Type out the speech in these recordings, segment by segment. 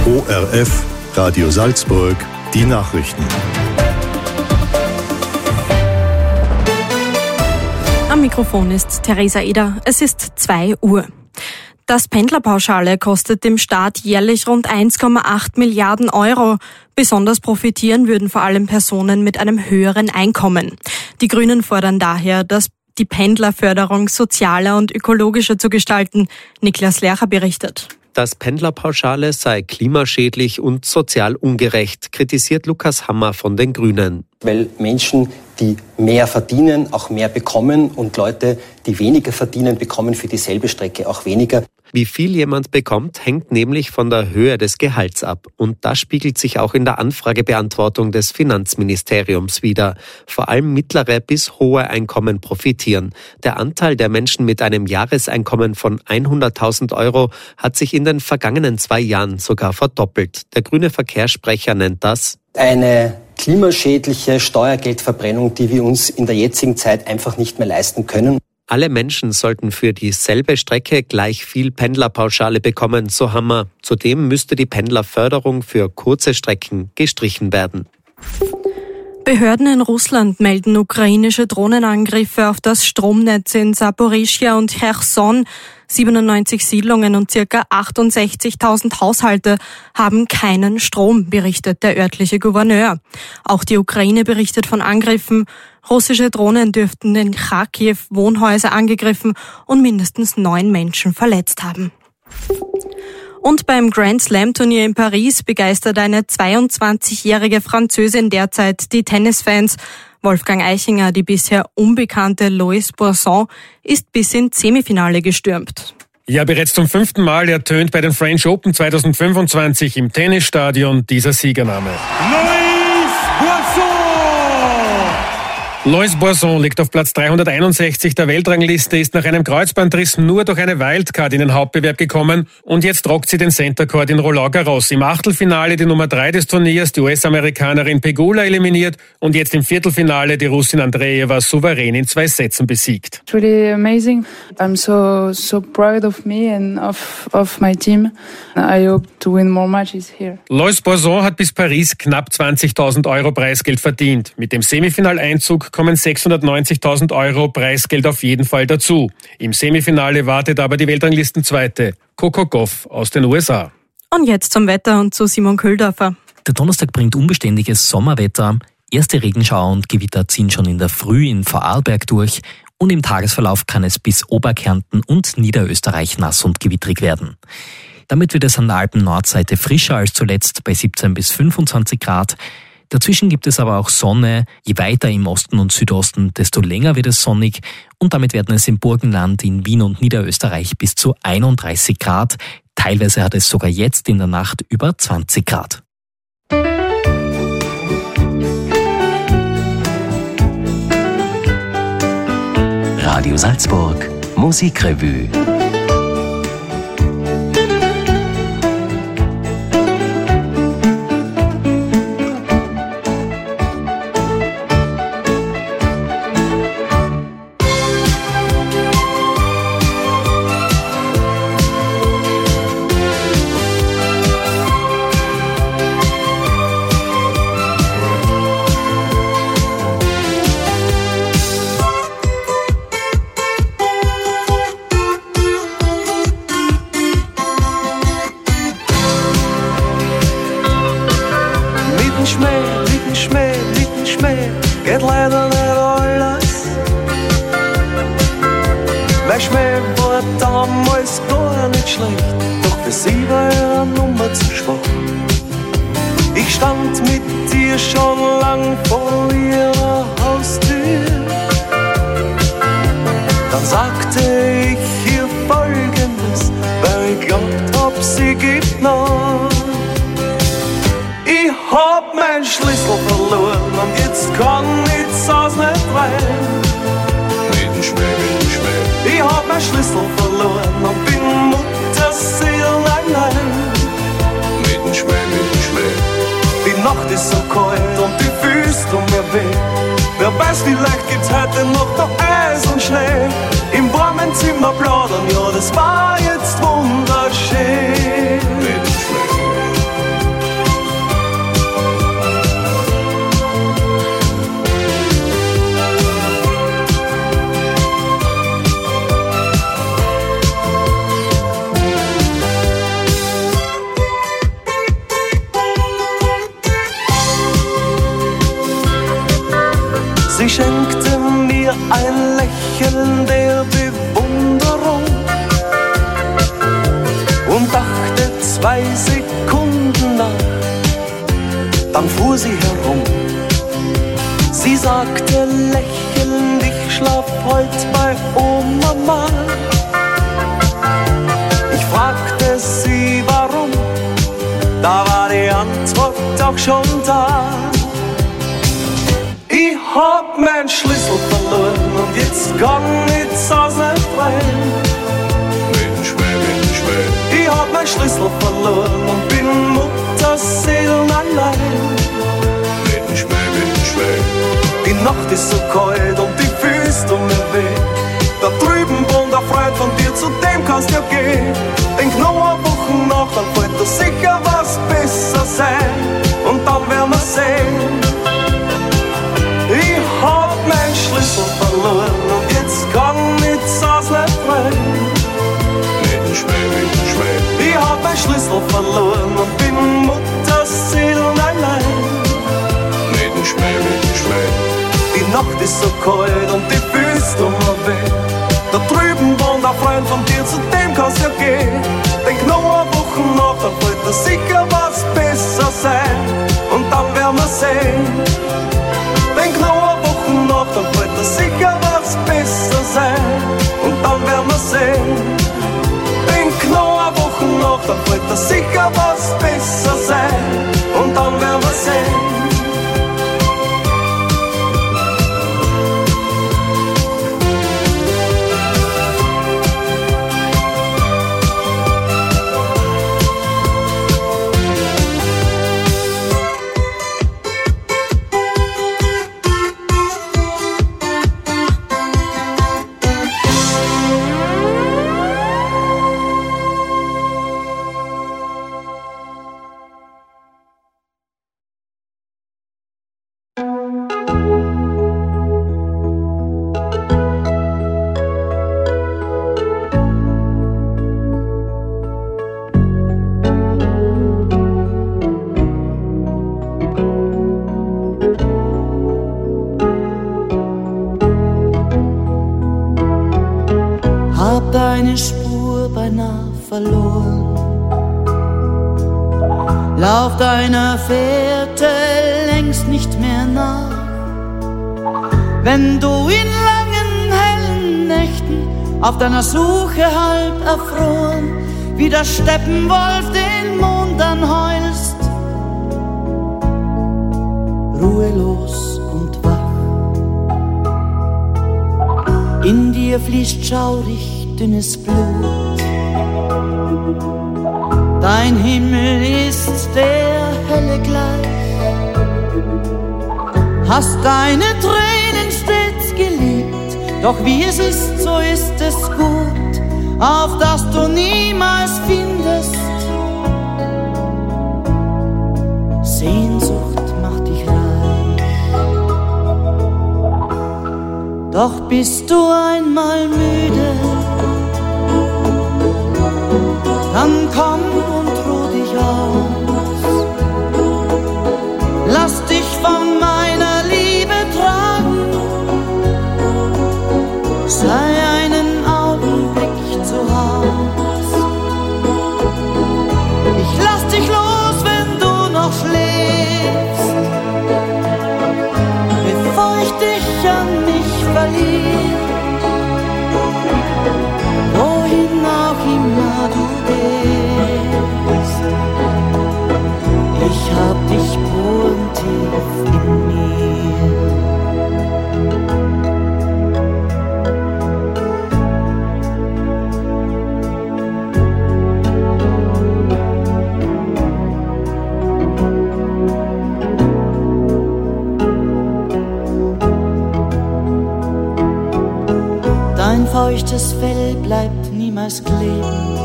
ORF Radio Salzburg, die Nachrichten. Am Mikrofon ist Theresa Eder. Es ist 2 Uhr. Das Pendlerpauschale kostet dem Staat jährlich rund 1,8 Milliarden Euro. Besonders profitieren würden vor allem Personen mit einem höheren Einkommen. Die Grünen fordern daher, dass die Pendlerförderung sozialer und ökologischer zu gestalten. Niklas Lercher berichtet. Das Pendlerpauschale sei klimaschädlich und sozial ungerecht, kritisiert Lukas Hammer von den Grünen. Weil Menschen, die mehr verdienen, auch mehr bekommen und Leute, die weniger verdienen, bekommen für dieselbe Strecke auch weniger. Wie viel jemand bekommt, hängt nämlich von der Höhe des Gehalts ab. Und das spiegelt sich auch in der Anfragebeantwortung des Finanzministeriums wider. Vor allem mittlere bis hohe Einkommen profitieren. Der Anteil der Menschen mit einem Jahreseinkommen von 100.000 Euro hat sich in den vergangenen 2 Jahren sogar verdoppelt. Der grüne Verkehrssprecher nennt das eine klimaschädliche Steuergeldverbrennung, die wir uns in der jetzigen Zeit einfach nicht mehr leisten können. Alle Menschen sollten für dieselbe Strecke gleich viel Pendlerpauschale bekommen, so Hammer. Zudem müsste die Pendlerförderung für kurze Strecken gestrichen werden. Behörden in Russland melden ukrainische Drohnenangriffe auf das Stromnetz in Saporischschja und Cherson. 97 Siedlungen und ca. 68.000 Haushalte haben keinen Strom, berichtet der örtliche Gouverneur. Auch die Ukraine berichtet von Angriffen. Russische Drohnen dürften in Charkiw Wohnhäuser angegriffen und mindestens 9 Menschen verletzt haben. Und beim Grand Slam Turnier in Paris begeistert eine 22-jährige Französin derzeit die Tennisfans. Wolfgang Eichinger, die bisher unbekannte Lois Boisson, ist bis ins Semifinale gestürmt. Ja, bereits zum 5. Mal ertönt bei den French Open 2025 im Tennisstadion dieser Siegername. Lois Boisson liegt auf Platz 361 der Weltrangliste, ist nach einem Kreuzbandriss nur durch eine Wildcard in den Hauptbewerb gekommen und jetzt rockt sie den Center Court in Roland Garros. Im Achtelfinale die Nummer 3 des Turniers, die US-Amerikanerin Pegula, eliminiert und jetzt im Viertelfinale die Russin Andreeva souverän in 2 Sätzen besiegt. It's really amazing. I'm so proud of me and of my team. I hope to win more matches here. Lois Boisson hat bis Paris knapp 20.000 Euro Preisgeld verdient. Mit dem Semifinaleinzug kommen 690.000 Euro Preisgeld auf jeden Fall dazu. Im Semifinale wartet aber die Weltranglistenzweite, Coco Gauff aus den USA. Und jetzt zum Wetter und zu Simon Köhldorfer. Der Donnerstag bringt unbeständiges Sommerwetter. Erste Regenschauer und Gewitter ziehen schon in der Früh in Vorarlberg durch und im Tagesverlauf kann es bis Oberkärnten und Niederösterreich nass und gewittrig werden. Damit wird es an der Alpen-Nordseite frischer als zuletzt bei 17 bis 25 Grad. Dazwischen gibt es aber auch Sonne. Je weiter im Osten und Südosten, desto länger wird es sonnig. Und damit werden es im Burgenland, in Wien und Niederösterreich bis zu 31 Grad. Teilweise hat es sogar jetzt in der Nacht über 20 Grad. Radio Salzburg, Musikrevue. Geht leider nicht alles. Mein Schmäh war damals gar nicht schlecht, doch für sie war ihre Nummer zu schwach. Ich stand mit dir schon lang vor ihrer Haustür. Dann sagte ich ihr Folgendes, weil ich glaubt hab, sie gibt noch. Ich hab meinen Schlüssel verloren und jetzt kann ich das Haus nicht rein. Mit dem Schmäh. Ich hab meinen Schlüssel verloren und bin Mutterseelen allein. Mit dem Schmäh. Die Nacht ist so kalt und die Füße tun mir weh. Wer weiß, vielleicht gibt's heute noch Eis und Schnee. Im warmen Zimmer plaudern, ja, das war jetzt wunderschön. Mit dem Schmäh. Lächeln der Bewunderung und dachte 2 Sekunden nach, dann fuhr sie herum. Sie sagte lächelnd, ich schlaf heut bei Oma mal. Ich fragte sie warum, da war die Antwort auch schon da. Ich hab meinen Schlüssel verloren und jetzt kann ich aus nicht rein. Mit dem Schmäh. Ich hab meinen Schlüssel verloren und bin Mutterseelen allein. Mit dem Schmäh. Die Nacht ist so kalt und die Füße tun mir weh. Da drüben wohnt ein Freund von dir, zu dem kannst du ja gehen. Denk noch eine Woche nach, dann fällt dir sicher was besser sein. Und dann werden wir sehen. Ich hab meinen Schlüssel verloren und jetzt kann nichts aus nicht rein. Mit dem Schmäh. Ich hab meinen Schlüssel verloren und bin Mutterseelen allein. Mit dem Schmäh. Die Nacht ist so kalt und die Füße tun mir weh. Da drüben wohnt ein Freund von dir, zu dem kannst du ja gehen. Denk noch eine Woche nach, dann wird dir sicher was besser sein. Und dann werden wir sehen. Denk noch eine Woche nach, dann wird dir sicher was besser sein. Und dann werden wir sehen. Denk noch eine Woche nach, dann wird dir sicher was besser sein. Und dann werden wir sehen. Deine Spur beinahe verloren, lauf deiner Fährte längst nicht mehr nach. Wenn du in langen, hellen Nächten auf deiner Suche halb erfroren, wie der Steppenwolf den Mond anheulst, ruhelos und wach. In dir fließt schaurig dünnes Blut. Dein Himmel ist der Hölle gleich. Hast deine Tränen stets geliebt, doch wie es ist, so ist es gut, auf das du niemals findest. Sehnsucht macht dich reich. Doch bist du einmal müde, dann komm und ruh dich aus. Lass dich von meiner Liebe tragen, sei einen Augenblick zu Haus. Ich lass dich los, wenn du noch schläfst, bevor ich dich an mich verliere. Wohin auch immer du gehst, ich hab dich bodentief in mir. Dein feuchtes Fell bleibt niemals kleben,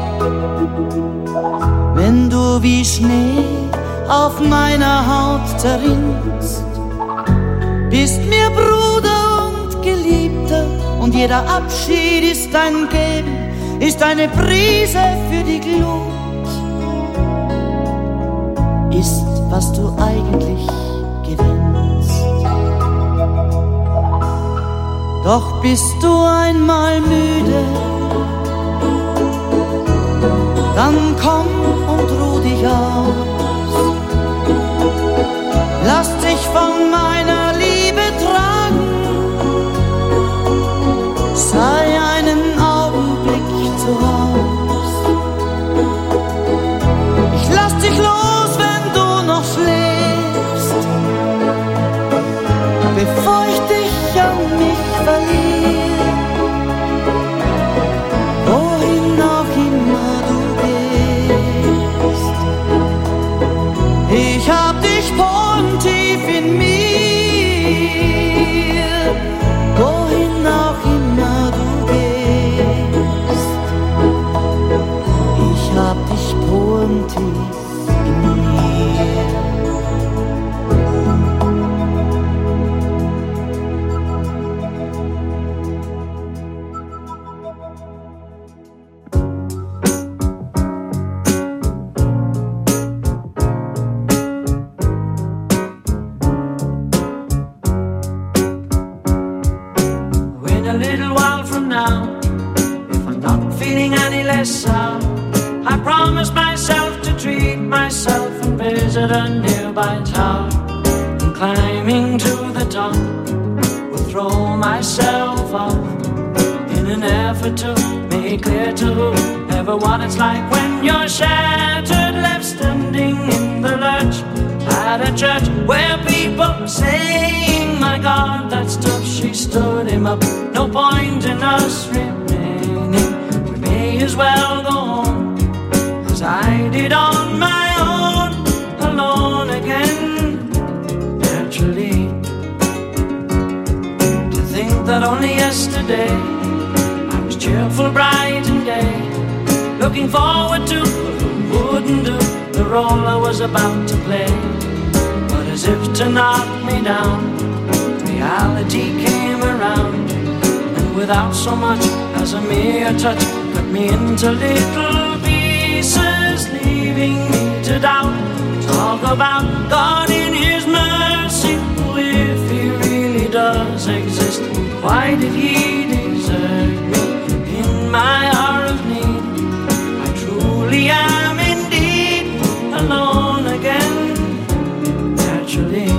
wenn du wie Schnee auf meiner Haut zerrinnst. Bist mir Bruder und Geliebter, und jeder Abschied ist ein Geben, ist eine Prise für die Glut, ist, was du eigentlich gewinnst. Doch bist du einmal müde, dann komm und ruh dich aus. Lass dich von meiner Liebe tragen, sei einen Augenblick zu Haus. Ich lass dich los, wenn du noch schläfst, bevor ich dich an mich verliere. Wohin auch immer du gehst, ich hab dich tief in mir. Wohin auch immer du gehst, ich hab dich tief in mir. A nearby tower, and climbing to the top, will throw myself off in an effort to make clear to whoever what it's like when you're shattered, left standing in the lurch at a church where people are saying, my God, that stuff, she stood him up. No point in us remaining, we may as well go on as I did on my own. Alone again, naturally. To think that only yesterday I was cheerful, bright and gay, looking forward to who wouldn't do the role I was about to play. But as if to knock me down, reality came around, and without so much as a mere touch, cut me into little pieces, leaving me to doubt. Talk about God in His mercy, if He really does exist, why did He desert me in my hour of need? I truly am indeed alone again, naturally.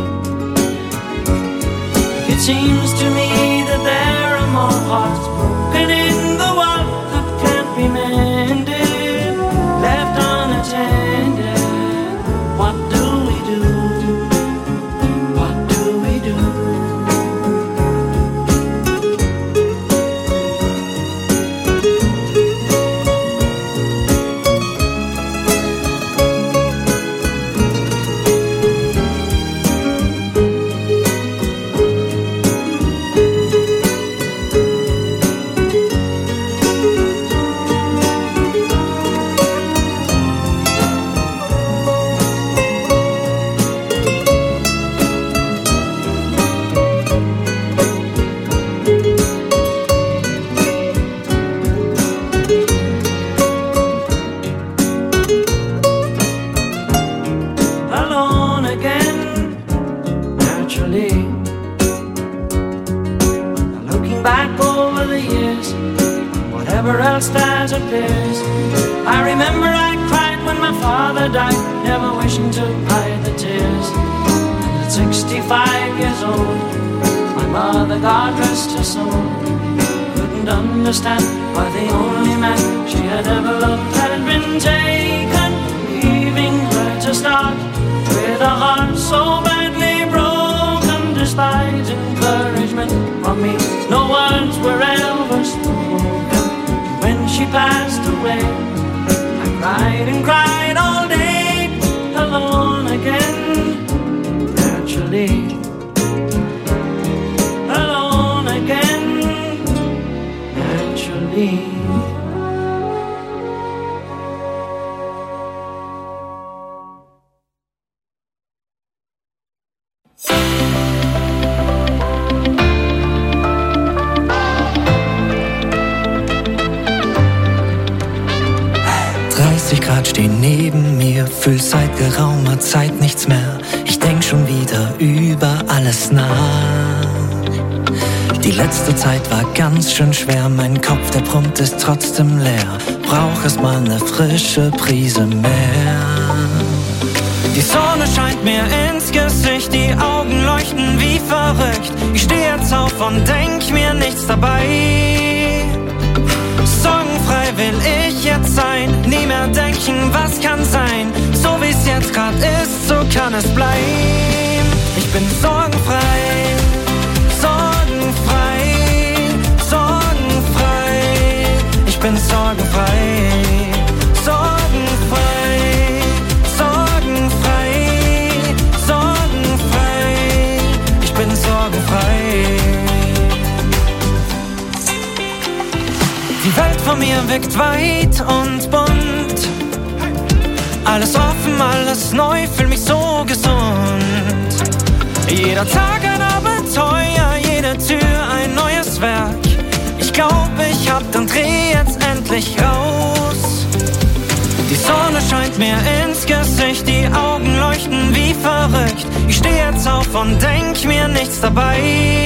It seems to me that there are more hearts broken in the world that can't be mended, left unattended. What do we do? What do we do? I remember I cried when my father died, never wishing to hide the tears. And at 65 years old, my mother, God rest her soul, couldn't understand why the only man she had ever loved had been taken, leaving her to start with a heart so badly broken. Despite encouragement from me, no words were ever spoken. When she passed away, I cried and cried all day, alone again, naturally. Alone again, naturally. Stehen neben mir, fühl seit geraumer Zeit nichts mehr. Ich denk schon wieder über alles nach. Die letzte Zeit war ganz schön schwer, mein Kopf, der brummt, ist trotzdem leer. Brauch erst mal ne frische Prise mehr. Die Sonne scheint mir ins Gesicht, die Augen leuchten wie verrückt. Ich steh jetzt auf und denk mir nichts dabei. Sorgenfrei will ich jetzt sein, nie mehr denken, was kann sein. So wie's jetzt grad ist, so kann es bleiben. Ich bin sorgenfrei, sorgenfrei, sorgenfrei. Ich bin sorgenfrei, sorgenfrei, sorgenfrei, sorgenfrei. Ich bin sorgenfrei. Die Welt vor mir wirkt weit und bunt. Alles offen, alles neu, fühl mich so gesund. Jeder Tag ein Abenteuer, jede Tür ein neues Werk. Ich glaub, ich hab den Dreh jetzt endlich raus. Die Sonne scheint mir ins Gesicht, die Augen leuchten wie verrückt. Ich steh jetzt auf und denk mir nichts dabei.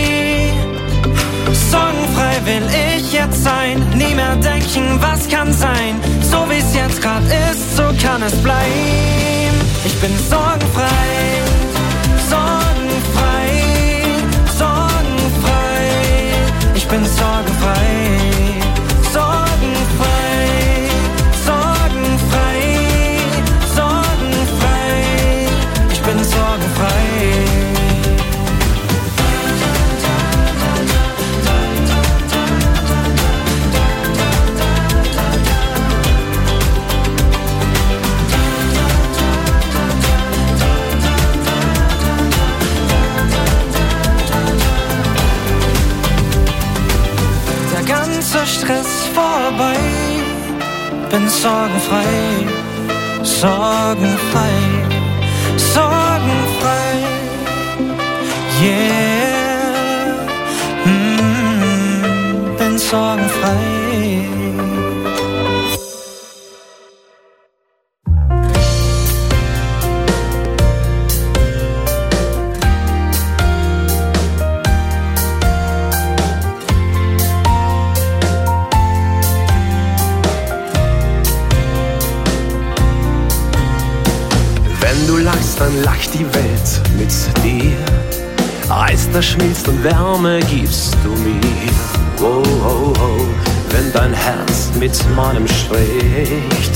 Sorgenfrei will ich jetzt sein, nie mehr denken, was kann sein. So wie's jetzt grad ist, so kann es bleiben. Ich bin sorgenfrei, sorgenfrei, sorgenfrei. Ich bin sorgenfrei, sorgenfrei, sorgenfrei, sorgenfrei. Ich bin sorgenfrei. Stress vorbei, bin sorgenfrei, sorgenfrei, sorgenfrei, yeah, bin sorgenfrei. Dann lacht die Welt mit dir. Eis, das schmilzt und Wärme gibst du mir. Oh, oh, oh, wenn dein Herz mit meinem spricht.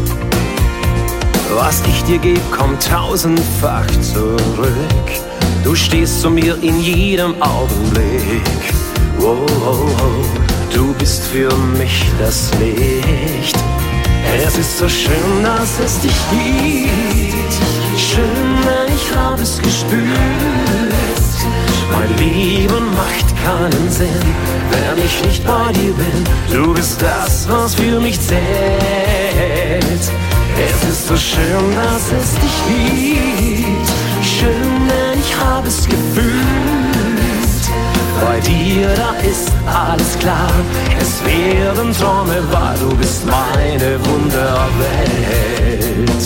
Was ich dir geb, kommt tausendfach zurück. Du stehst zu mir in jedem Augenblick. Oh, oh, oh, du bist für mich das Licht. Es ist so schön, dass es dich gibt. Schön, ich hab es gespürt. Mein Leben macht keinen Sinn, wenn ich nicht bei dir bin. Du bist das, was für mich zählt. Es ist so schön, dass es dich gibt. Schön, ich hab es gefühlt. Bei dir, da ist alles klar. Es werden Träume wahr, du bist meine Wunderwelt.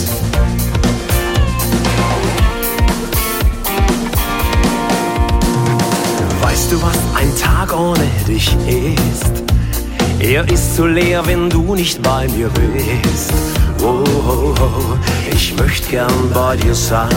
Weißt du, was ein Tag ohne dich ist? Er ist so leer, wenn du nicht bei mir bist. Oh, oh, oh, ich möchte gern bei dir sein.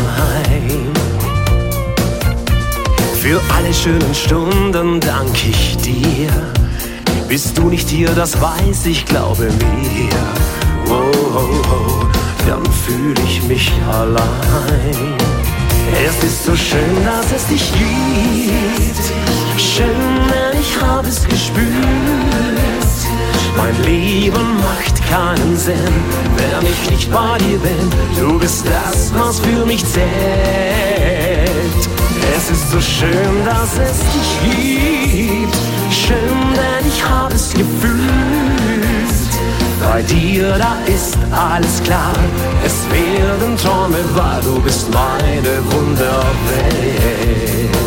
Für alle schönen Stunden dank ich dir. Bist du nicht hier, das weiß ich, glaube mir. Oh, oh, oh, dann fühl ich mich allein. Es ist so schön, dass es dich gibt. Schön, ich hab es gespürt. Mein Leben macht keinen Sinn, wenn ich nicht bei dir bin. Du bist das, was für mich zählt. Es ist so schön, dass es dich gibt. Schön, denn ich hab es gefühlt. Bei dir, da ist alles klar. Es werden Träume wahr, du bist meine Wunderwelt.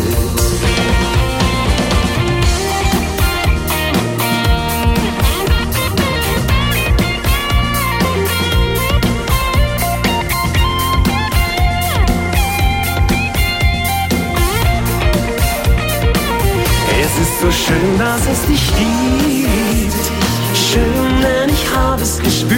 schön, dass es dich gibt. Schön, denn ich habe es gespürt.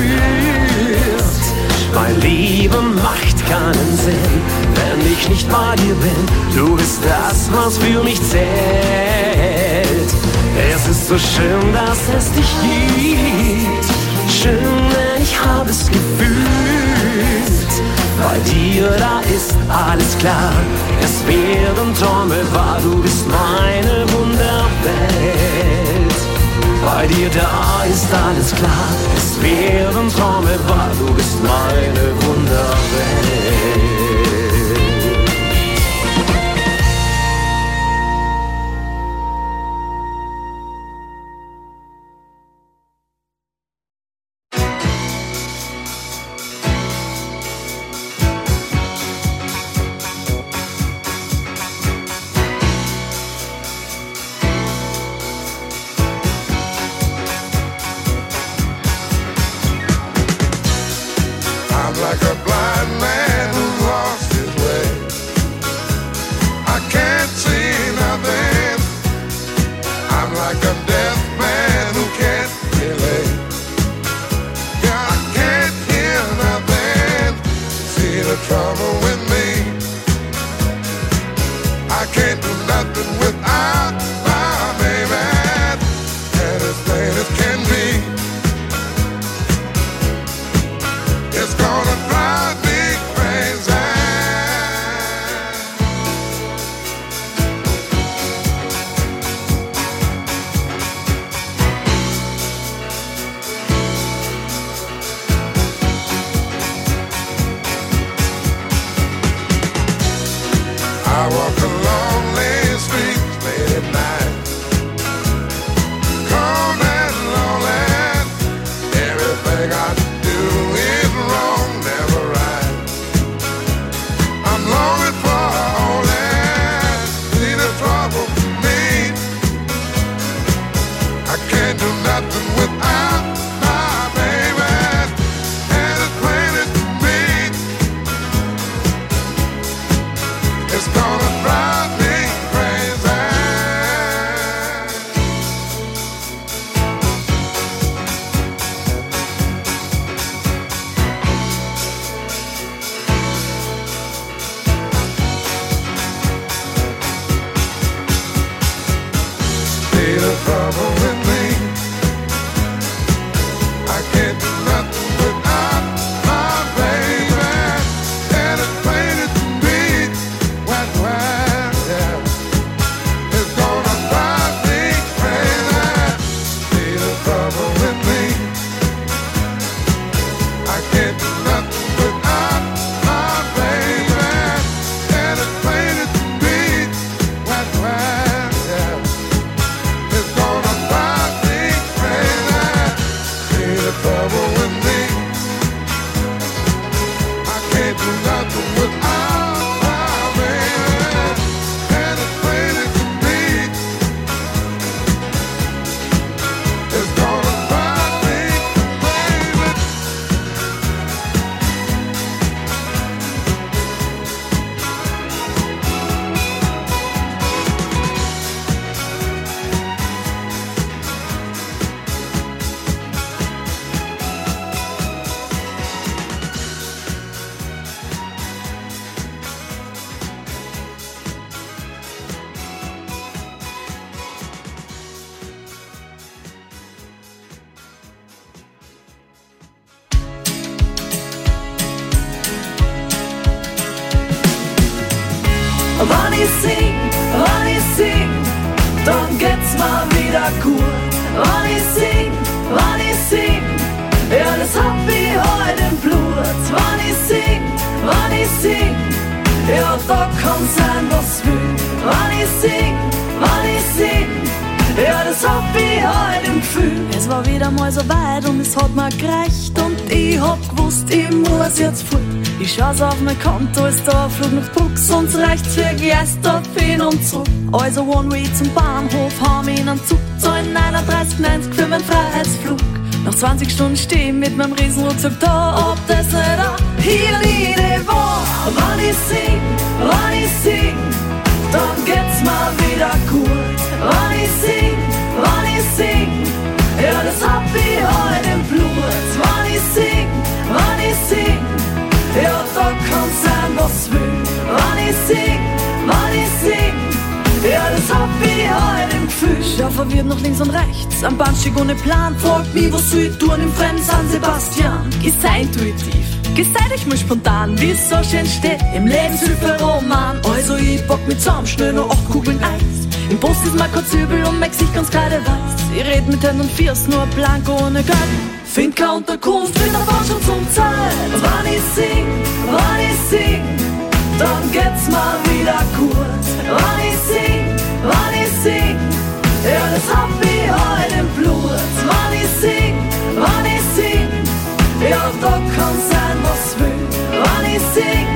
Weil Liebe macht keinen Sinn, wenn ich nicht bei dir bin. Du bist das, was für mich zählt. Es ist so schön, dass es dich gibt. Schön, denn ich habe es gefühlt. Bei dir, da ist alles klar. Es werden Träume wahr, du bist meine Wunderwelt. Bei dir, da ist alles klar. Es werden Träume wahr, du bist meine Wunderwelt. Wenn ich sing, dann geht's mir wieder gut. Wenn ich sing, ja, das hab ich heute im Blut. Wenn ich sing, ja, da kann sein, was will. Wenn ich sing, ja, das hab ich heute im Gefühl. Es war wieder mal so weit und es hat mir gereicht und ich hab gewusst, ich muss jetzt fort. Ich schau's auf mein Konto, ist da ein Flug nach Brux, uns reicht's für Geister hin und zurück. Also One-Way zum Bahnhof, haben ihn einen Zug, zahlen 39,90 für meinen Freiheitsflug. Nach 20 Stunden steh ich mit meinem Riesenrucksack da, ob das nicht auch hier Lieder war. Wenn ich sing, dann geht's mir wieder gut. Wenn ich sing, Schau verwirrt nach links und rechts, am Bahnsteig ohne Plan. Fragt mich, was soll ich tun im fremden San Sebastian? Geh sei intuitiv, geh sei dich mal spontan, wie es so schön steht im Lebenshilfe-Roman. Also ich pack mit zusammen, schnell noch 8 Kugeln Eis. Im Post ist mir kurz übel und mein Gesicht ganz kreideweiß. Ich red mit Händen und Füßen, nur blank ohne Geld. Find keine Unterkunft, bin aber schon zum Zeit. Wann ich sing, dann geht's mal wieder gut. Wann ich sing, ja, das hab ich heute im Blut. Wann ich sing, ja, da kann sein, was will. Wann ich sing,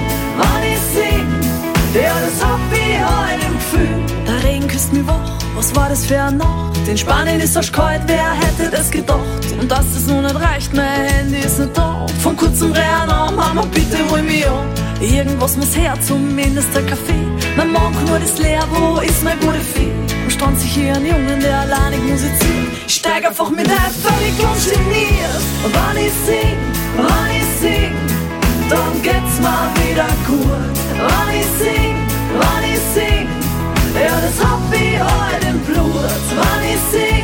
ja, das hab ich heute im Gefühl. Der Regen küsst mich wach, was war das für eine Nacht? In Spanien ist es kalt, wer hätte das gedacht? Und dass das nun nicht reicht, mein Handy ist nicht da. Von kurzem Rennen an, Mama, bitte hol mich an. Irgendwas muss her, zumindest der Kaffee. Mein Magen nur das leer, wo ist mein gute Fee? Am Strand sich hier ein Jungen, der alleinig musiziert. Ich steig einfach mit ein, völlig ungeniert. Und wenn ich sing, dann geht's mal wieder gut. Wenn ich sing, ja, das hab ich heute im Blut. Wenn ich sing,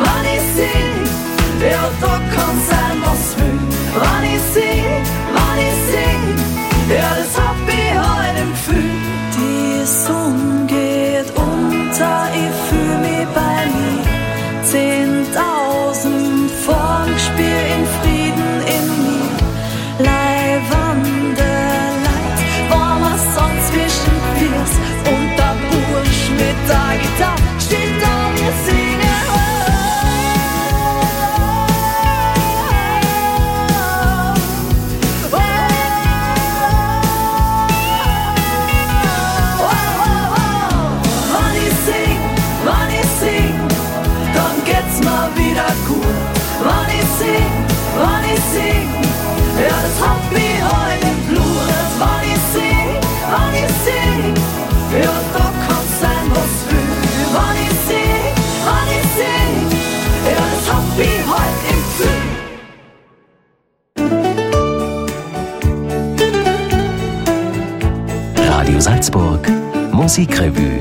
ja, da kann sein, was will. Wenn ich sing, ja, das hab ich heute im Gefühl. Die Sonne geht unter, ich fühl mich bei mir. 10.000 Vorgespiel in Frieden in mir. Leihwande Leid, war man sonst zwischen Piers. Und der Bursch mit der Gitarre steht da, wir singen. Wann ich sing, ja, das hab ich heute im Blut. Wann ich sing, ja, da kann sein, was will. Wann ich sing, ja, das hab ich heute im Gefühl. Radio Salzburg, Musikrevue.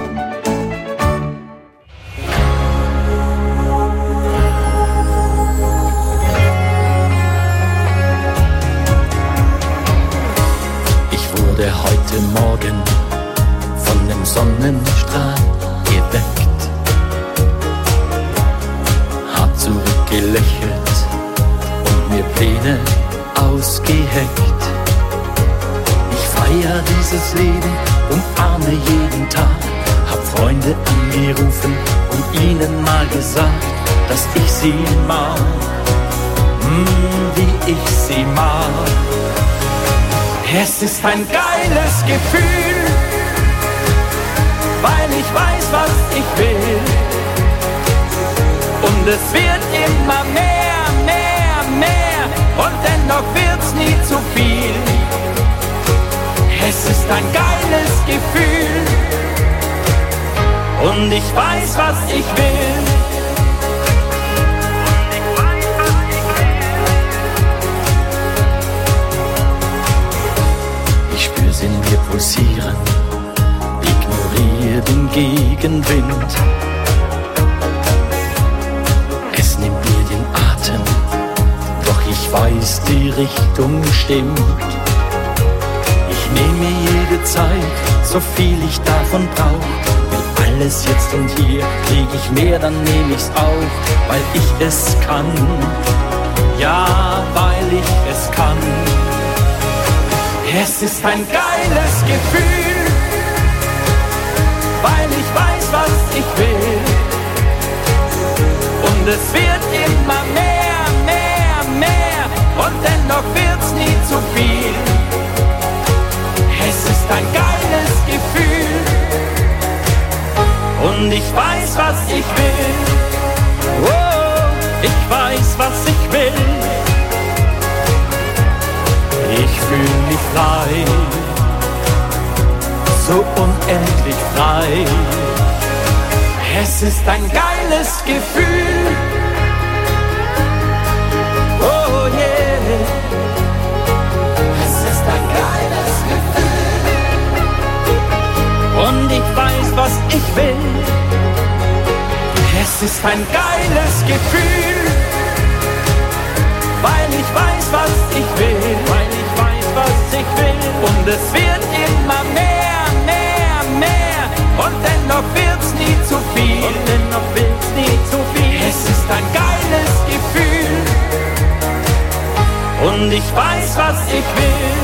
Heute Morgen von dem Sonnenstrahl geweckt, hab zurückgelächelt und mir Pläne ausgeheckt. Ich feier dieses Leben, umarme jeden Tag, hab Freunde angerufen und ihnen mal gesagt, dass ich sie mag, wie ich sie mag. Es ist ein geiles Gefühl, weil ich weiß, was ich will. Und es wird immer mehr, mehr, mehr. Und dennoch wird's nie zu viel. Es ist ein geiles Gefühl. Und ich weiß, was ich will. In mir pulsieren, ignoriere den Gegenwind. Es nimmt mir den Atem, doch ich weiß, die Richtung stimmt. Ich nehme mir jede Zeit, so viel ich davon brauch. Will alles jetzt und hier, krieg ich mehr, dann nehm ich's auch, weil ich es kann. Ja, weil ich es kann. Es ist ein geiles Gefühl, weil ich weiß, was ich will. Und es wird immer mehr, mehr, mehr. Und dennoch wird's nie zu viel. Es ist ein geiles Gefühl. Und ich weiß, was ich will. Oh, ich weiß, was ich will. Ich fühl mich frei, so unendlich frei. Es ist ein geiles Gefühl. Oh yeah. Es ist ein geiles Gefühl. Und ich weiß, was ich will. ein geiles Gefühl, weil ich weiß, was ich will, weil ich weiß, was ich will. Und es wird immer mehr, mehr, mehr. Und dennoch wird's nie zu viel, und dennoch wird's nie zu viel. Es ist ein geiles Gefühl, und ich weiß, was ich will.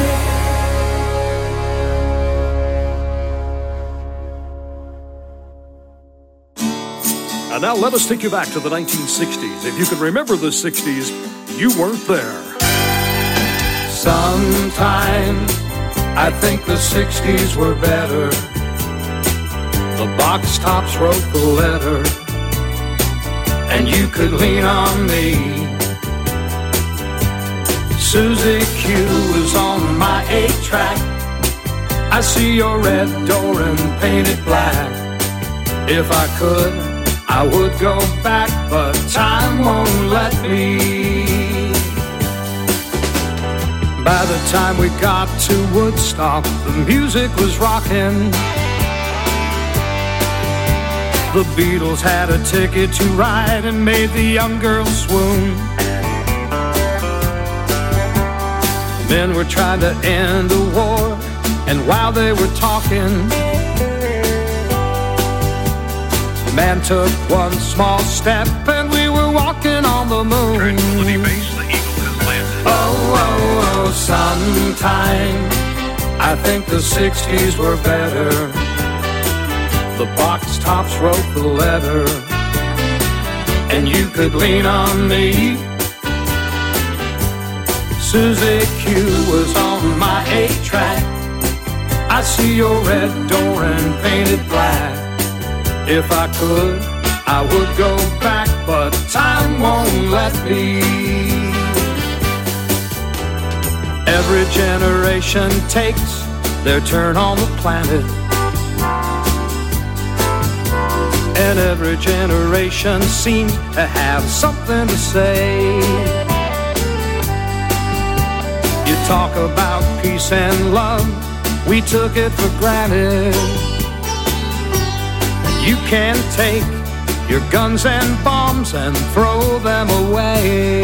And now let us take you back to the 1960s. If you can remember the 60s, you weren't there. Sometimes I think the 60s were better. The box tops wrote the letter, and you could lean on me. Susie Q was on my 8-track. I see your red door and painted black. If I could, I would go back, but time won't let me. By the time we got to Woodstock, the music was rocking. The Beatles had a ticket to ride and made the young girls swoon. Men were trying to end the war, and while they were talking, man took one small step and we were walking on the moon. Oh, oh, oh, sometimes I think the 60s were better. The box tops wrote the letter, and you could lean on me. Susie Q was on my 8-track. I see your red door and painted black. If I could, I would go back, but time won't let me. Every generation takes their turn on the planet, and every generation seems to have something to say. You talk about peace and love, we took it for granted. You can take your guns and bombs and throw them away.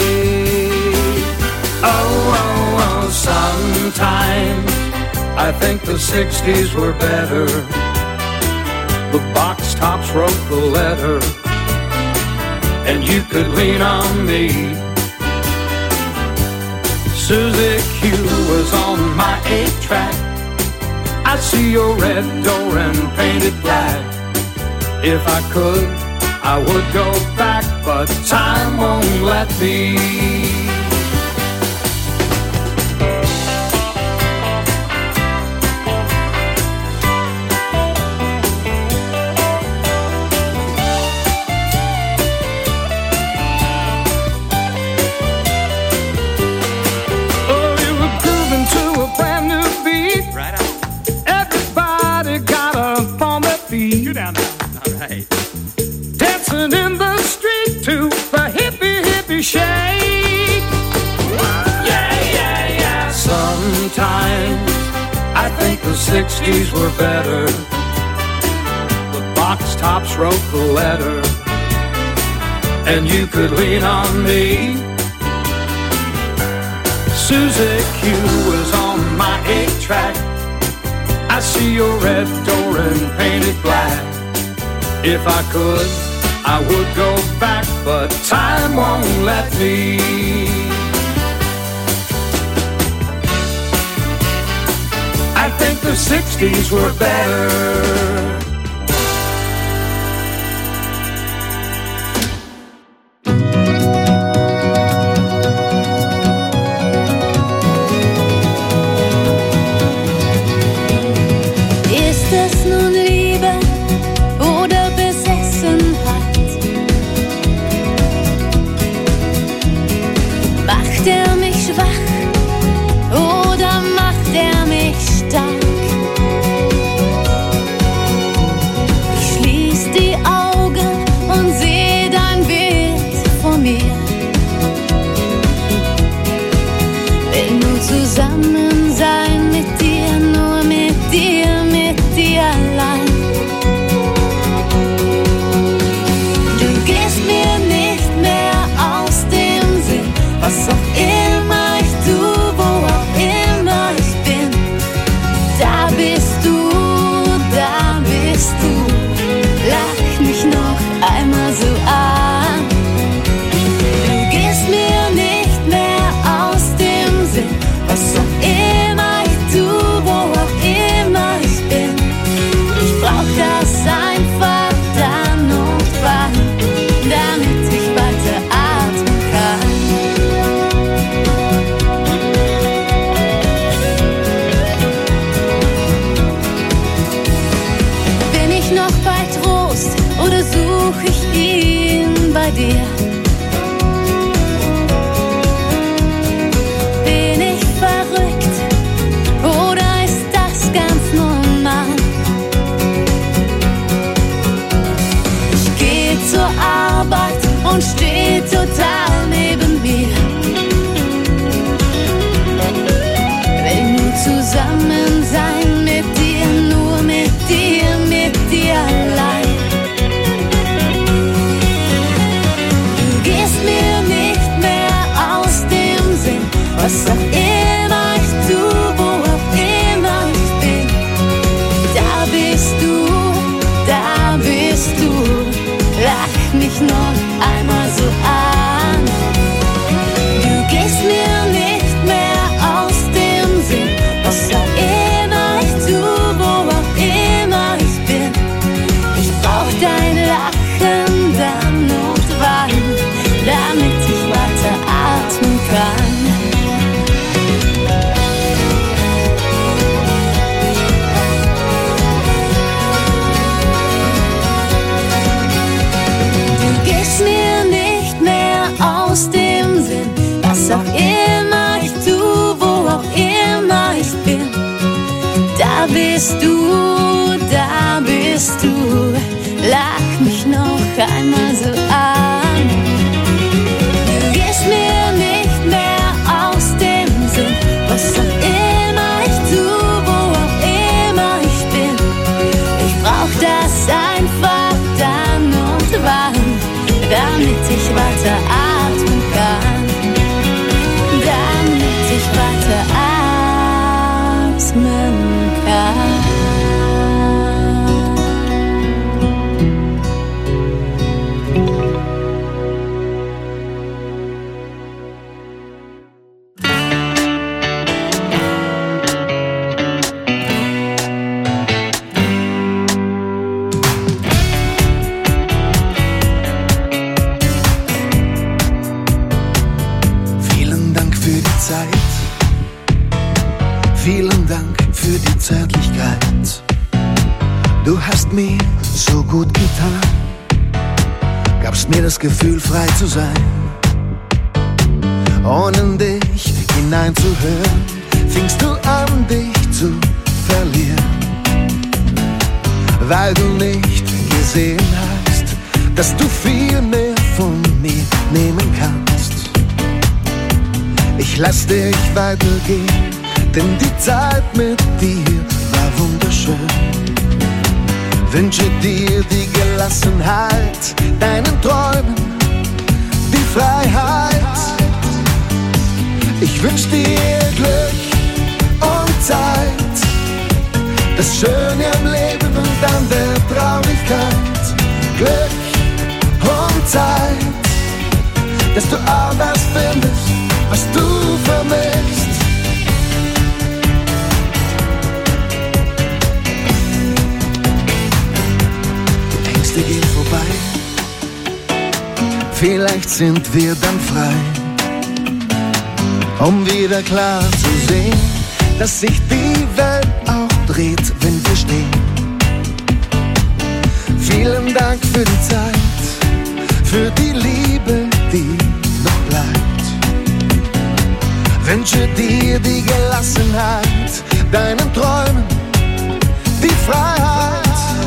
Oh, oh, oh, sometimes I think the 60s were better. The box tops wrote the letter, and you could lean on me. Susie Q was on my 8-track. I see your red door and painted black. If I could, I would go back, but time won't let me. Dancing in the street to the hippie, hippie shake. Yeah, yeah, yeah. Sometimes I think the 60s were better. The box tops wrote the letter, and you could lean on me. Susie Q was on my 8-track. I see your red door and painted black. If I could, I would go back, but time won't let me. I think the 60s were better. bei dir. Bin ich verrückt oder ist das ganz normal? Ich gehe zur Arbeit und stehe total neben mir. Will nur zusammen sein mit dir, nur mit dir allein. Du gehst mir nicht mehr aus dem Sinn, was auch immer ich tue, wo auch immer ich bin. Da bist du, lach mich noch einmal so an. Du gehst mir nicht mehr aus dem Sinn, was auch immer ich tue, wo auch immer ich bin. Ich brauch dein Lachen dann und wann, damit ich weiter atmen kann. Du gehst mir nicht mehr aus dem Sinn, was auch immer ich tue, wo auch immer ich bin. Da bist du, lach mich noch einmal so an. Du gehst mir nicht mehr aus dem Sinn, was auch immer ich tue, wo auch immer ich bin. Ich brauch das einfach dann und wann, damit ich weiter atmen kann. Damit ich weiter atmen kann. Vielen Dank für die Zeit. Vielen Dank für die Zärtlichkeit. Du hast mir so gut getan, gabst mir das Gefühl, frei zu sein. Ohne in dich hineinzuhören, fingst du an, dich zu verlieren. Weil du nicht gesehen hast, dass du viel mehr von mir nehmen kannst. Ich lass dich weitergehen, denn die Zeit mit dir war wunderschön. Wünsche dir die Gelassenheit, deinen Träumen die Freiheit. Ich wünsch dir Glück und Zeit, das Schöne am Leben und an der Traurigkeit. Glück und Zeit, dass du all das findest, was du vermisst. Die Ängste gehen vorbei, vielleicht sind wir dann frei, um wieder klar zu sehen, dass sich die Welt auch dreht, wenn wir stehen. Vielen Dank für die Zeit, für die Liebe, die noch bleibt. Wünsche dir die Gelassenheit, deinen Träumen die Freiheit.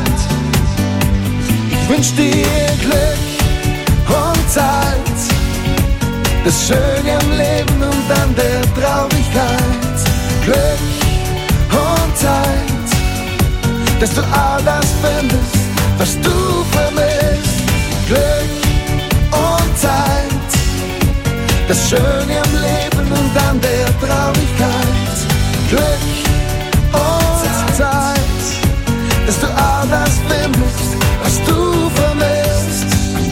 Ich wünsch dir Glück und Zeit, das Schöne am Leben und an der Traurigkeit. Glück und Zeit, dass du all das findest, was du vermisst. Glück und Zeit, das Schöne am Leben und an der Traurigkeit. Glück und Zeit, dass du all das findest, was du vermisst.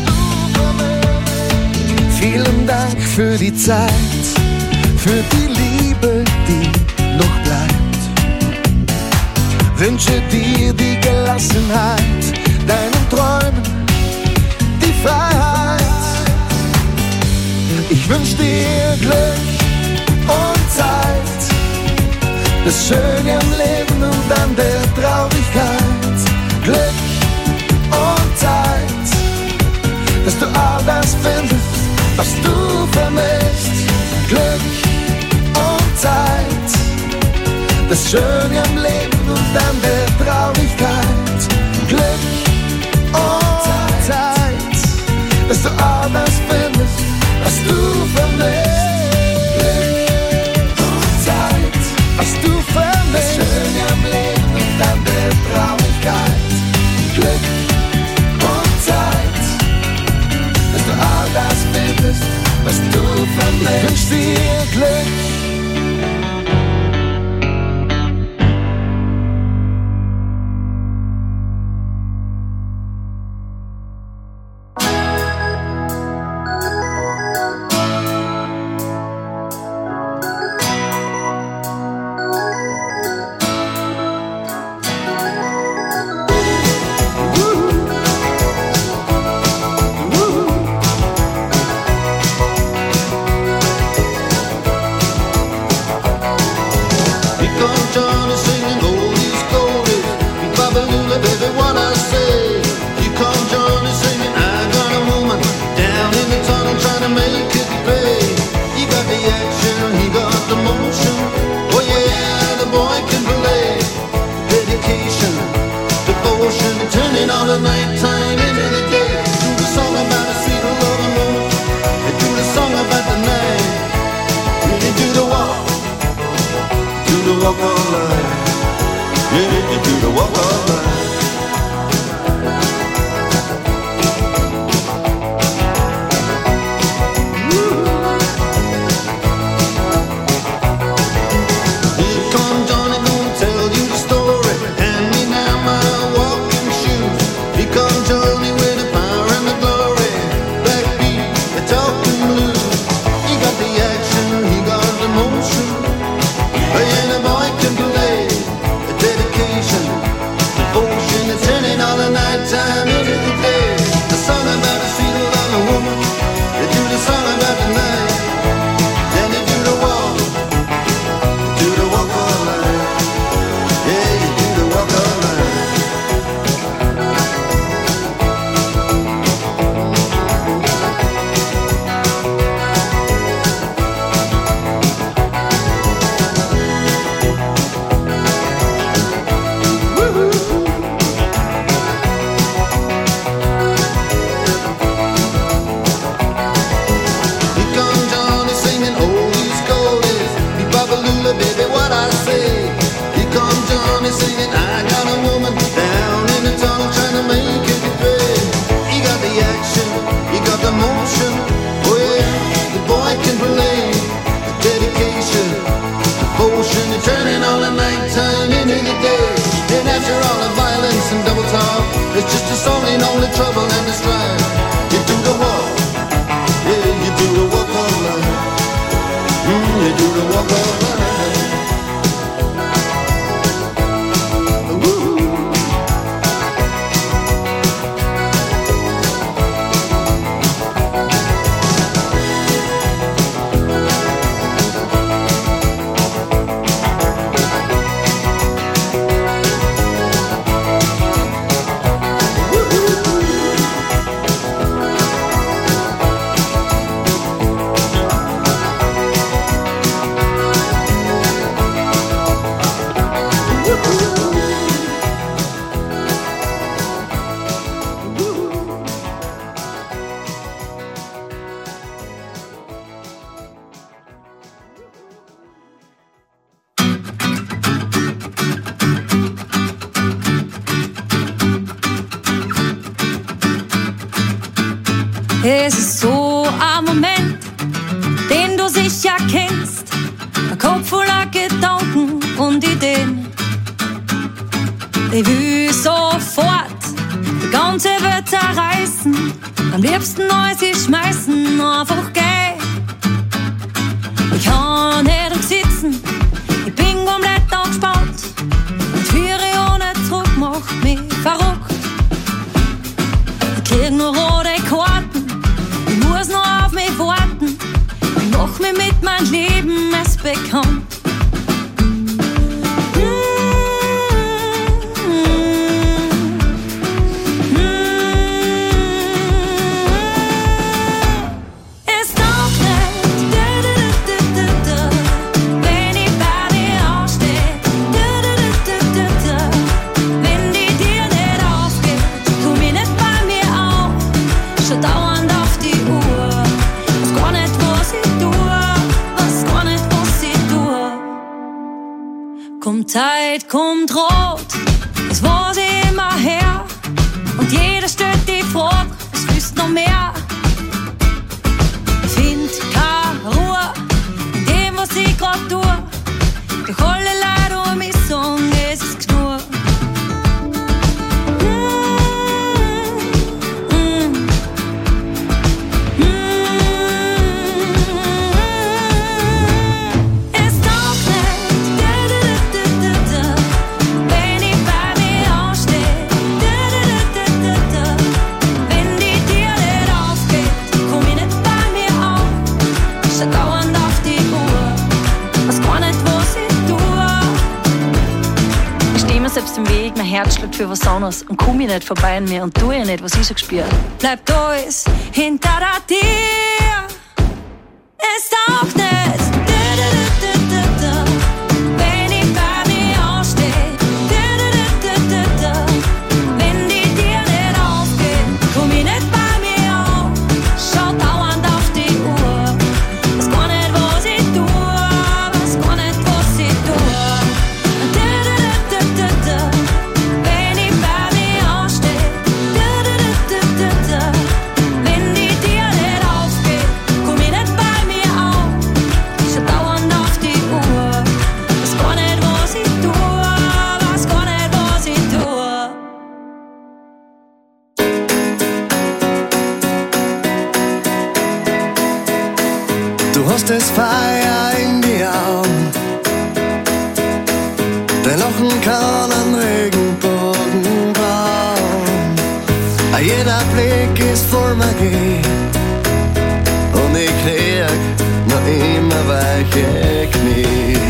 Vielen Dank für die Zeit, für die Liebe, die noch bleibt. Wünsche dir die Gelassenheit, deinen Träumen die Freiheit. Ich wünsch dir Glück und Zeit, das Schöne am Leben und an der Traurigkeit. Glück und Zeit, dass du all das das Schöne am Leben und an der Traurigkeit. Glück und Zeit, dass du all das findest, was du vermisst. Glück und Zeit, was du vermisst. Das Schöne am Leben und an der Traurigkeit. Glück und Zeit, dass du all das findest, was du vermisst. Ich wünsch dir Glück. Es ist so ein Moment, den du sicher kennst. Ein Kopf voller Gedanken und Ideen. Ich will sofort die ganze Welt zerreißen. Am liebsten alles schmeißen, einfach gehen. Ich kann nicht sitzen, ich bin komplett angespannt. Und Führe ohne Druck macht mich verrückt. Ich krieg nur rote Karten, ich muss noch auf mich warten. Ich mach mich mit meinem Leben erst bekannt. Wenn ich bei dir aussteh, heute kommt rot, das weiß ich immer her. Und jeder stellt die Frage, was willst du noch mehr? Find keine Ruhe in dem, was ich grad tue. Doch alle Leute um mich sagen, es ist genug. Selbst im Weg, mein Herz schlägt für was anderes und komm ich nicht vorbei an mir und tu ich nicht, was ich so gespürt. Bleibt alles hinter der Tür, es taugt nicht. Wenn ich bei mir ansteh, wenn die Tür nicht aufgeht, komm ich nicht bei mir an. Schau dauernd auf die Uhr, weiß gar nicht, was ich tue, weiß gar nicht, was ich tue. Wenn ich bei mir ansteh, wenn die Tür nicht aufgeht, komm ich nicht bei mir an. Schau dauernd auf die Uhr, weiß gar nicht, was ich tue, weiß gar nicht, was ich tue. Du hast das Feuer in die Augen, dein Lachen kann einen Regenbogen bauen. Jeder Blick ist voll Magie und ich krieg noch immer weiche Knie.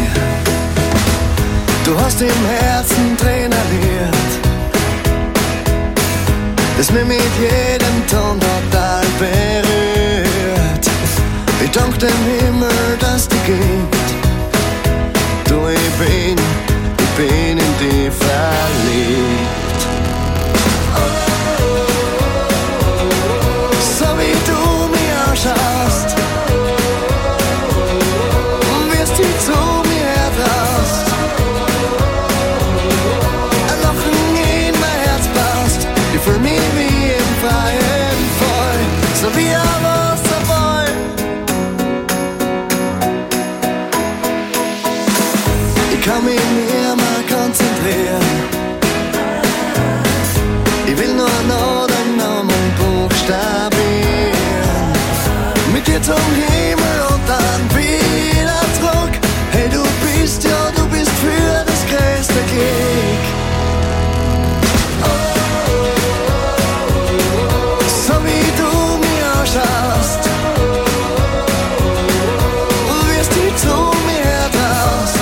Du hast im Herzen trainiert, das mich mit jedem Ton total berührt. Ich dank dem Himmel, dass die gibt. Du, ich bin in die verliebt. So wie du mir anschaust, wirst du zu mir traust. Ein Lachen in mein Herz passt, ich fühl mich wie im freien Fall, so wie ein Wasserfall. Ich kann mich mehr mal konzentrieren. Ich will nur noch deinen Namen buchstabieren. Mit dir zum Himmel und dann wieder zurück. Hey, du bist für das größte Glück. So wie du mir anschaust, wirst du zu mir traust.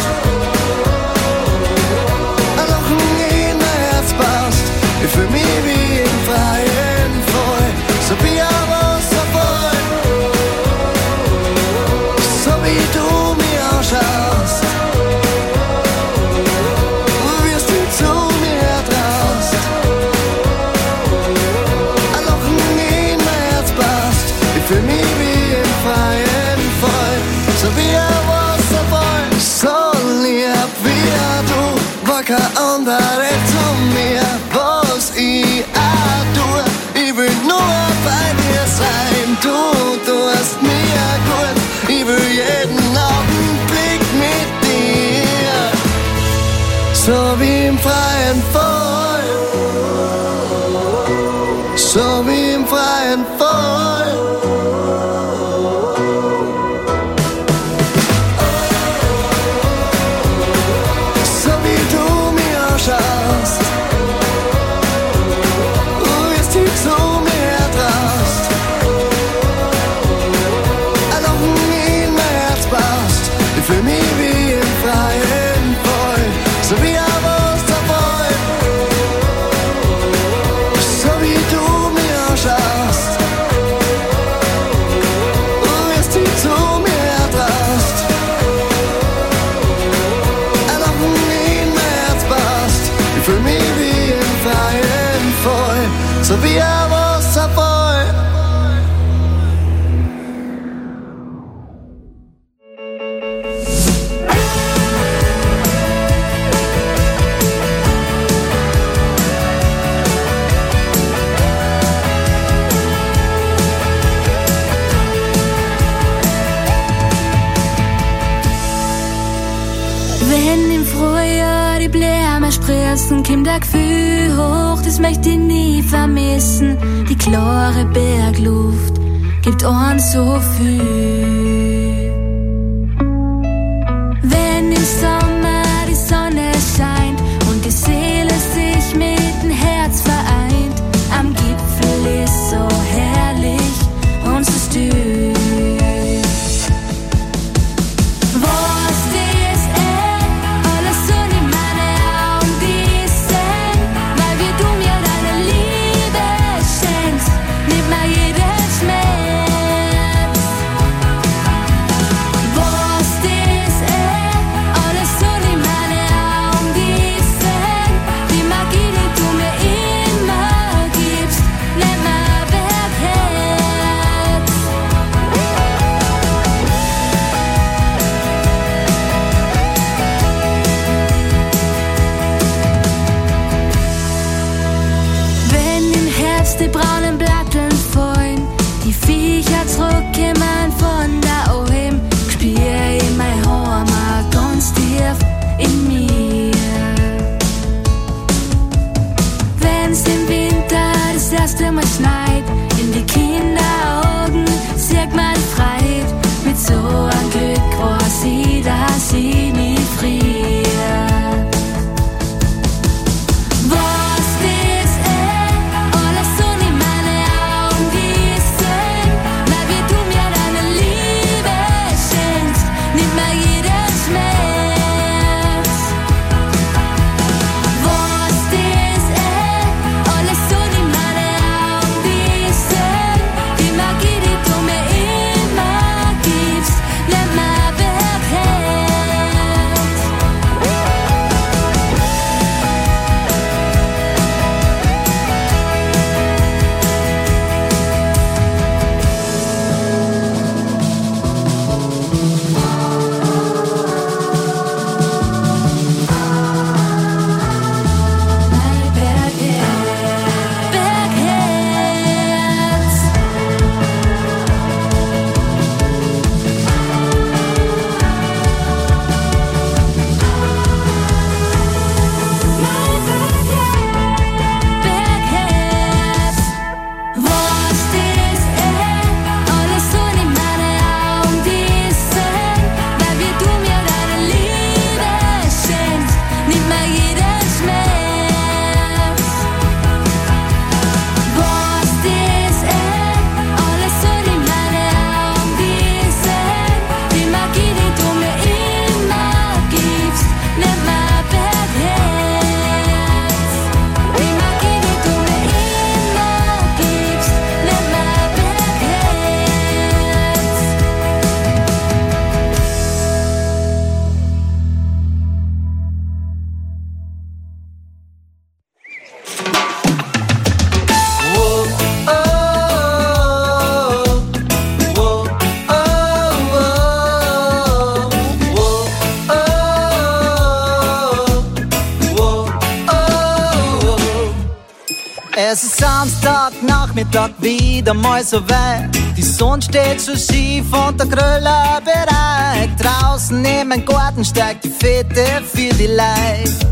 Ein Lachen in mein Herz passt, ich fühl mich wie im freien Fall, so wie ein Wasserfall. So wie du mir anschaust, wirst du zu mir traust. Ein Lachen in mein Herz passt, ich fühl mich wie im freien Fall, so wie ein Wasserfall. So lieb wie du, war kein anderer zu mir, was ich auch tue. Ich will nur bei dir sein, du tust mir gut. Ich will jeden Augenblick mit dir, so wie im freien Fall, so wie im freien Fall. So wie du mir anschaust, wirst du zu mir traust. Ein Lachen in mein Herz passt, ich fühl mich wie im freien Fall, so wie ein Wasserfall. So wie du mir anschaust, wirst du zu mir traust. Ein Lachen in mein Herz passt, ich fühl mich wie im freien Fall, so wie ein Wasserfall. Blumen sprießen, kommt ein Gefühl hoch, das möchte ich nie vermissen. Die klare Bergluft gibt uns so viel. Wenn im Sommer die Sonne scheint und die Seele sich mit dem Herz vereint, am Gipfel ist so herrlich und so still. Die braunen Blatteln fallen, die Viecher zurückkommen von der Alm, spür ich mein Heimat ganz tief in mir. Wenn's im Winter das erste Mal schneit, in die Kinderaugen sieht man Freude, mit so einem Glück weiß ich, dass ich nie friere. Es ist Samstagnachmittag, wieder mal so weit. Die Sonne steht schon schief und der Gröller bereit. Draußen neben dem Garten steigt die Fete für die Leute.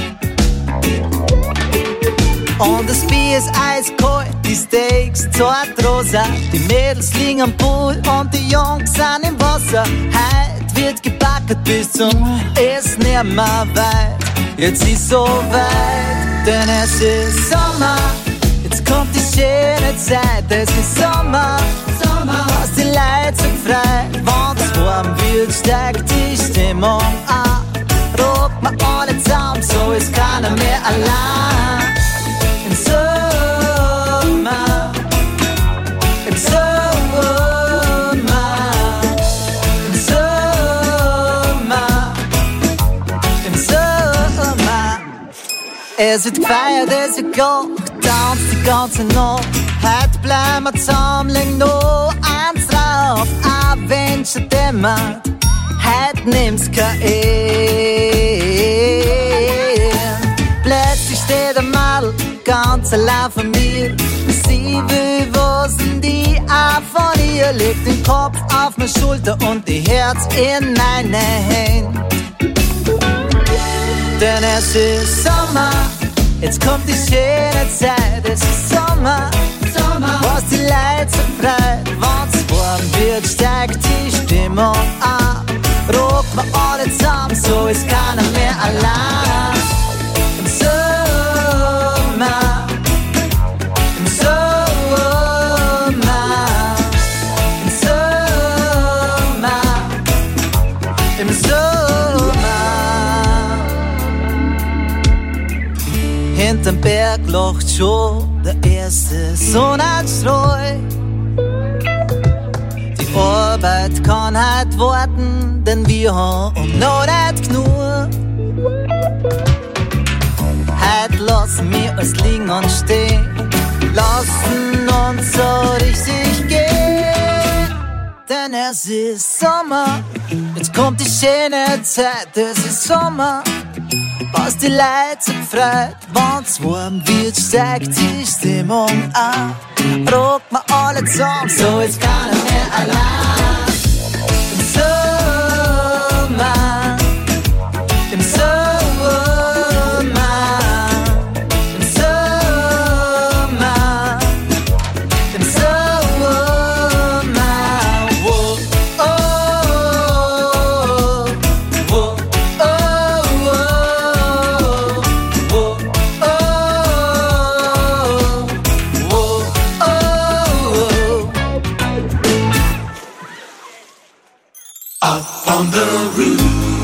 Und das Bier ist eiskalt, die Steaks zart rosa. Die Mädels liegen am Pool und die Jungs sind im Wasser. Heut wird gebacken bis zum Essen nimmer weit. Jetzt ist so weit, denn es ist Sommer. Jetzt kommt die schöne Zeit, es ist Sommer. Was die Leute so frei, wenn's warm wird, steigt die Stimmung an. Rock mal alle zusammen, so ist keiner mehr allein. Im Sommer, im Sommer, im Sommer, im Sommer. Es wird gefeiert, es wird gekocht, tanzt die ganze Nacht. Heute bleiben wir zusammen, legen noch eins drauf. Auch wenn schon dämmert, heute nimmt's kein Plötzlich steht ein Mädel ganz allein von mir. Sie will wissen, die auch von ihr. Legt den Kopf auf meine Schulter und die Herz in meine Hände. denn es ist Sommer. Jetzt kommt die schöne Zeit, es ist Sommer. Was die Leute so freut, wenn's warm wird, steigt die Stimmung an. Rocken wir alle zusammen, so ist keiner mehr allein. Im Sommer, im Sommer, im Sommer, im Sommer. Hinterm Berg lacht schon der erste Sonnenstrahl. Die Arbeit kann halt warten, denn wir haben noch nicht genug. Heute lassen wir uns liegen und stehen, lassen uns so richtig gehen. Denn es ist Sommer, jetzt kommt die schöne Zeit, es ist Sommer. Was die Leute so freut, wenn's warm wird, steigt die Stimmung an. Rocken wir alle zusammen, so ist keiner mehr allein. Im Sommer, im Sommer, im Sommer, im Sommer. Whoa, oh, whoa, oh, whoa, whoa, Up on the roof,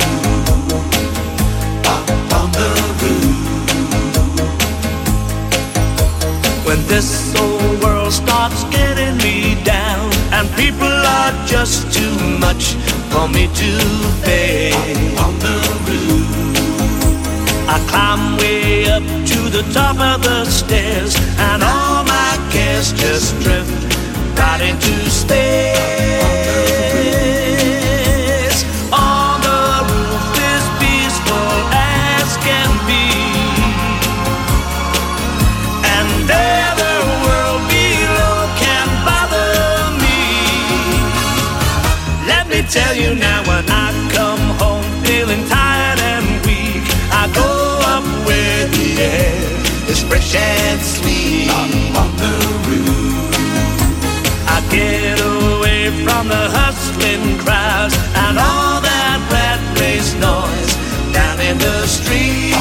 up on the roof. When this old world starts getting me down and people are just too much for me to bear, Up on the roof, I climb way up to the top of the stairs and all my cares just drift right into space. On the roof is peaceful as can be, and there the world below can bother me. Let me tell you now, when I come home feeling tired and weak, I go up where the air is fresh and sweet. up on the roof, I get away from the hustling crowds and all that rat race noise down in the street.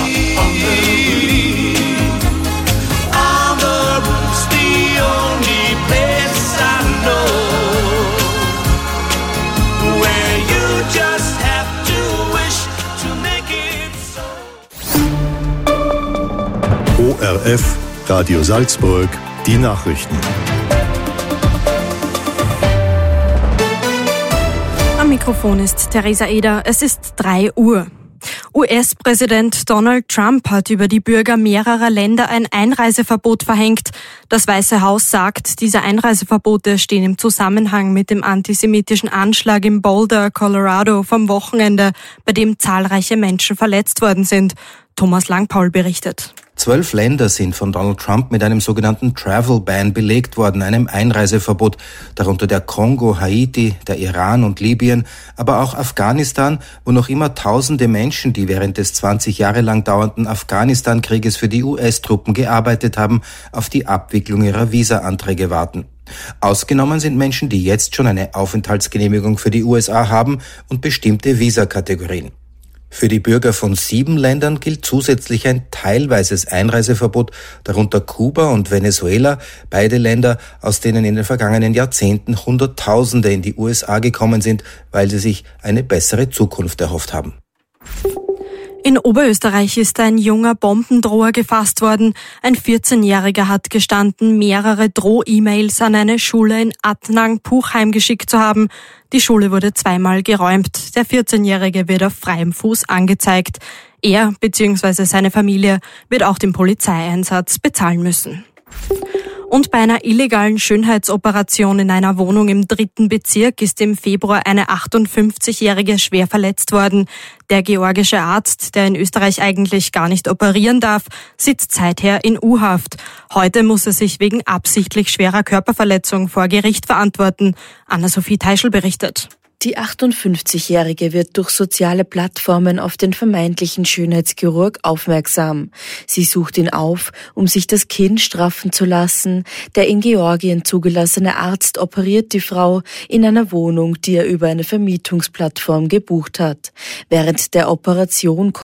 On the roof's the only place I know where you just have to wish to make it so. ORF, Radio Salzburg, die Nachrichten. Am Mikrofon ist Theresa Eder. Es ist 3 Uhr. US-Präsident Donald Trump hat über die Bürger mehrerer Länder ein Einreiseverbot verhängt. Das Weiße Haus sagt, diese Einreiseverbote stehen im Zusammenhang mit dem antisemitischen Anschlag in Boulder, Colorado vom Wochenende, bei dem zahlreiche Menschen verletzt worden sind. Thomas Langpaul berichtet. 12 Länder sind von Donald Trump mit einem sogenannten Travel Ban belegt worden, einem Einreiseverbot, darunter der Kongo, Haiti, der Iran und Libyen, aber auch Afghanistan, wo noch immer Tausende Menschen, die während des 20 Jahre lang dauernden Afghanistan-Krieges für die US-Truppen gearbeitet haben, auf die Abwicklung ihrer Visa-Anträge warten. Ausgenommen sind Menschen, die jetzt schon eine Aufenthaltsgenehmigung für die USA haben und bestimmte Visakategorien. Für die Bürger von 7 Ländern gilt zusätzlich ein teilweises Einreiseverbot, darunter Kuba und Venezuela, beide Länder, aus denen in den vergangenen Jahrzehnten Hunderttausende in die USA gekommen sind, weil sie sich eine bessere Zukunft erhofft haben. In Oberösterreich ist ein junger Bombendroher gefasst worden. Ein 14-Jähriger hat gestanden, mehrere Droh-E-Mails an eine Schule in Attnang-Puchheim geschickt zu haben. Die Schule wurde 2-mal geräumt. Der 14-Jährige wird auf freiem Fuß angezeigt. Er bzw. seine Familie wird auch den Polizeieinsatz bezahlen müssen. Und bei einer illegalen Schönheitsoperation in einer Wohnung im 3. Bezirk ist im Februar eine 58-Jährige schwer verletzt worden. Der georgische Arzt, der in Österreich eigentlich gar nicht operieren darf, sitzt seither in U-Haft. Heute muss er sich wegen absichtlich schwerer Körperverletzung vor Gericht verantworten. Anna-Sophie Teischl berichtet. Die 58-Jährige wird durch soziale Plattformen auf den vermeintlichen Schönheitschirurg aufmerksam. Sie sucht ihn auf, um sich das Kinn straffen zu lassen. Der in Georgien zugelassene Arzt operiert die Frau in einer Wohnung, die er über eine Vermietungsplattform gebucht hat. Während der Operation